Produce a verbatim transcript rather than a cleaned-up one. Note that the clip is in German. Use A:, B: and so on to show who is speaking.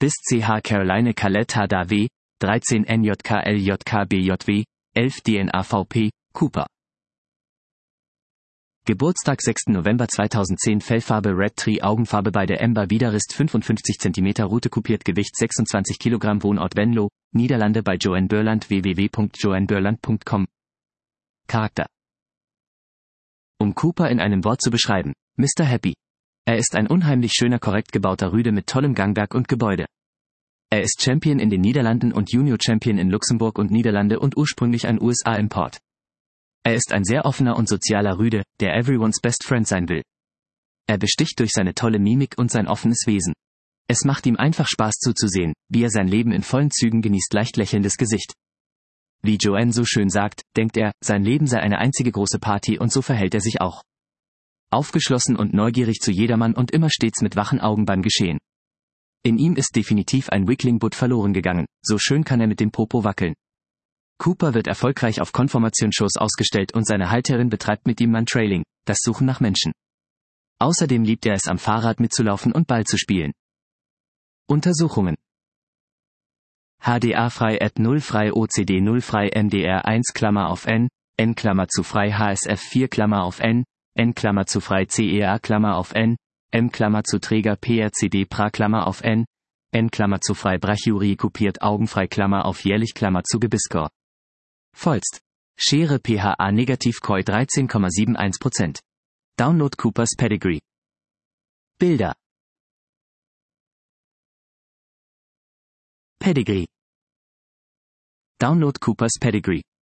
A: bis C H Caroline Calette H D A W, dreizehn N J K L J K B J W, elf D N A V P, Cooper. Geburtstag sechsten November zweitausendzehn Fellfarbe Red Tree Augenfarbe beide Amber Widerrist fünfundfünfzig Zentimeter Route kupiert Gewicht sechsundzwanzig Kilogramm Wohnort Venlo, Niederlande bei Joanne Burland w w w punkt joanne burland punkt com. Charakter. Um Cooper in einem Wort zu beschreiben, Mister Happy. Er ist ein unheimlich schöner korrekt gebauter Rüde mit tollem Gangberg und Gebäude. Er ist Champion in den Niederlanden und Junior Champion in Luxemburg und Niederlande und ursprünglich ein U S A-Import. Er ist ein sehr offener und sozialer Rüde, der everyone's best friend sein will. Er besticht durch seine tolle Mimik und sein offenes Wesen. Es macht ihm einfach Spaß zuzusehen, wie er sein Leben in vollen Zügen genießt, leicht lächelndes Gesicht. Wie Joanne so schön sagt, denkt er, sein Leben sei eine einzige große Party und so verhält er sich auch. Aufgeschlossen und neugierig zu jedermann und immer stets mit wachen Augen beim Geschehen. In ihm ist definitiv ein Wickling-Butt verloren gegangen, so schön kann er mit dem Popo wackeln. Cooper wird erfolgreich auf Konformationsshows ausgestellt und seine Halterin betreibt mit ihm Mantrailing, das Suchen nach Menschen. Außerdem liebt er es am Fahrrad mitzulaufen und Ball zu spielen. Untersuchungen. H D A frei at null frei O C D null frei M D R eins Klammer auf N, N Klammer zu frei H S F vier Klammer auf N, N Klammer zu frei C E A Klammer auf N, M Klammer zu Träger P R C D Pra Klammer auf N, N Klammer zu frei Brachiurie kopiert augenfrei Klammer auf jährlich Klammer zu Gebisscore. Vollst. Schere pH negativ Koi dreizehn Komma einundsiebzig Prozent. Download Coopers Pedigree. Bilder. Pedigree. Download Coopers Pedigree.